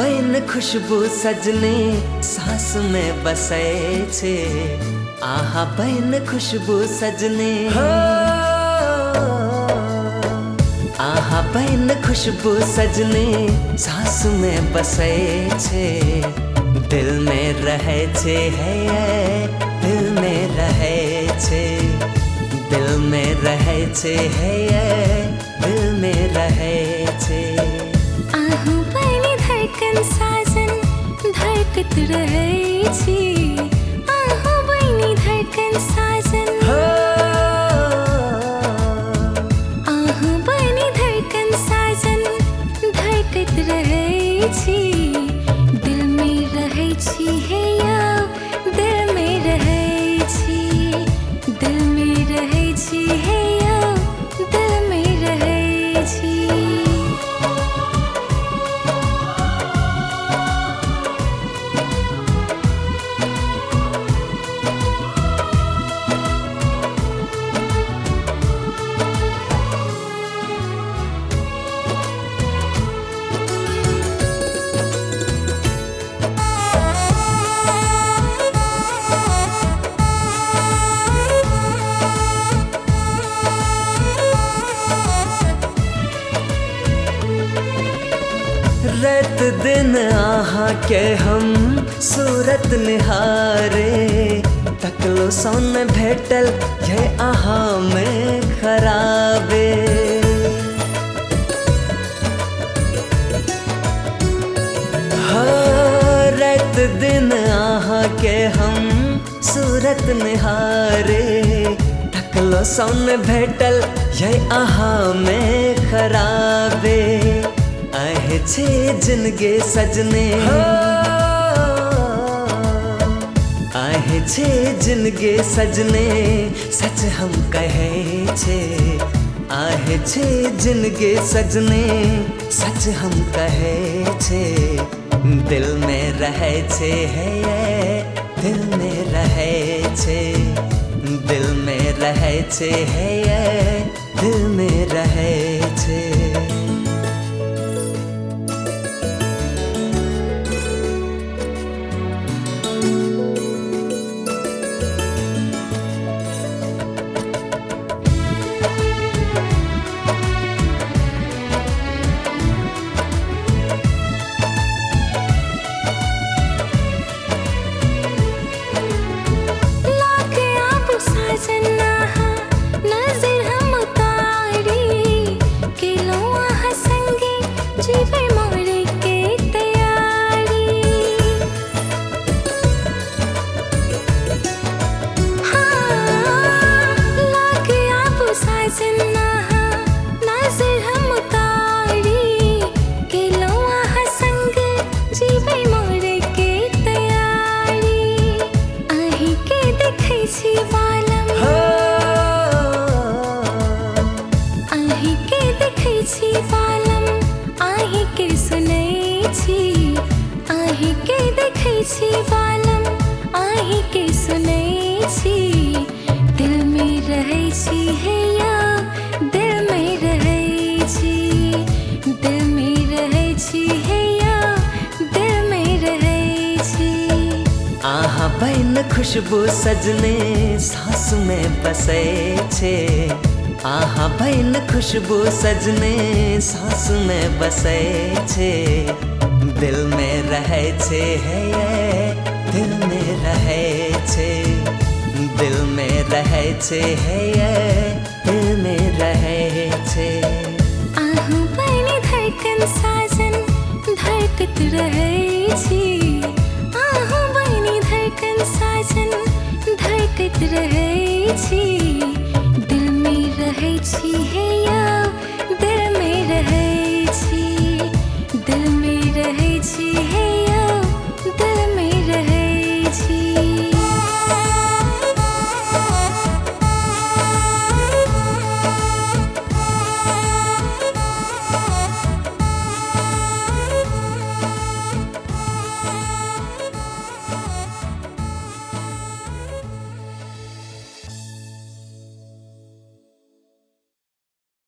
बहन खुशबू सजने सांस में बसे छे। आहा बहन खुशबू सजने, आहा बहन खुशबू सजने सांस में बसे छे। दिल में रहे छे है ये, दिल में रहे छे, दिल में रहे छे है ये, दिल में रहे छे। आहू बनी धड़कन साजन धड़कत रहे छी। आहू बनी धड़कन साजन, आहू बनी धड़कन साजन धड़कत रहे छी। दिल में रहे छी है या दिल में रहे छी, दिल में रहे छी है या दिल में रहे छी। रात दिन आहा के हम सूरत निहारे। तकलो सोन भेटल ये आहा में खराबे। हाँ रात दिन आहा के हम सूरत निहारे। तकलो सोन भेटल ये आहा में खराबे। आहे छे जिनगे सजने, आहे छे जिनगे सजने सच हम कहे छे। आहे छे जिनगे सजने सच हम कहे छे। दिल में रहे छे है ये, दिल में रहे छे, दिल में रहे छे है ये, दिल में रहे छे। दिल में रहे छी है या दिल में रहे छी, दिल में रहे छी है या दिल में रहे छी। आहा बहन खुशबू सजने सांस में बसे छे। आहा बहन खुशबू सजने सांस में बसे छे। दिल में रहे छे है ये, दिल में रहे छे, दिल में रहे छे है ये, दिल में रहे छे। आहू बनी धड़कन साजन धड़कत रहे छी। आहू बनी धड़कन साजन धड़कत रहे